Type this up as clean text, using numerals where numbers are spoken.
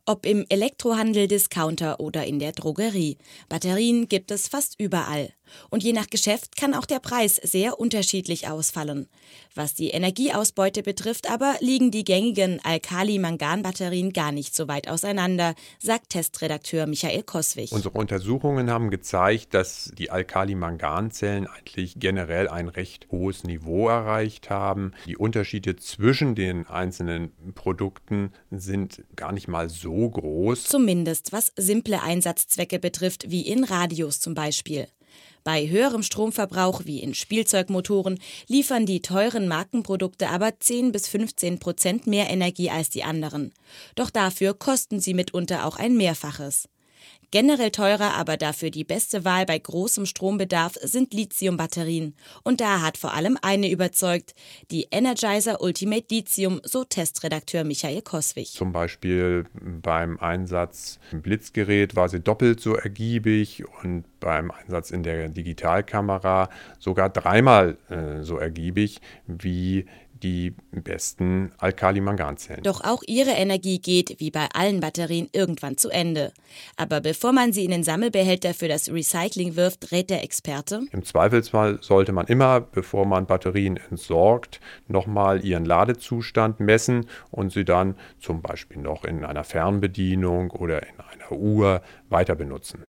Ob im Elektrohandel, Discounter oder in der Drogerie. Batterien gibt es fast überall. Und je nach Geschäft kann auch der Preis sehr unterschiedlich ausfallen. Was die Energieausbeute betrifft aber, liegen die gängigen Alkali-Mangan-Batterien gar nicht so weit auseinander, sagt Testredakteur Michael Koswig. Unsere Untersuchungen haben gezeigt, dass die Alkali-Mangan-Zellen eigentlich generell ein recht hohes Niveau erreicht haben. Die Unterschiede zwischen den einzelnen Produkten sind gar nicht mal so groß. Zumindest was simple Einsatzzwecke betrifft, wie in Radios zum Beispiel. Bei höherem Stromverbrauch wie in Spielzeugmotoren liefern die teuren Markenprodukte aber 10-15% mehr Energie als die anderen. Doch dafür kosten sie mitunter auch ein Mehrfaches. Generell teurer, aber dafür die beste Wahl bei großem Strombedarf sind Lithium-Batterien. Und da hat vor allem eine überzeugt, die Energizer Ultimate Lithium, so Testredakteur Michael Koswig. Zum Beispiel beim Einsatz im Blitzgerät war sie doppelt so ergiebig und beim Einsatz in der Digitalkamera sogar dreimal so ergiebig wie die besten Alkali-Mangan-Zellen. Doch auch ihre Energie geht, wie bei allen Batterien, irgendwann zu Ende. Aber bevor man sie in den Sammelbehälter für das Recycling wirft, rät der Experte: Im Zweifelsfall sollte man immer, bevor man Batterien entsorgt, nochmal ihren Ladezustand messen und sie dann zum Beispiel noch in einer Fernbedienung oder in einer Uhr weiter benutzen.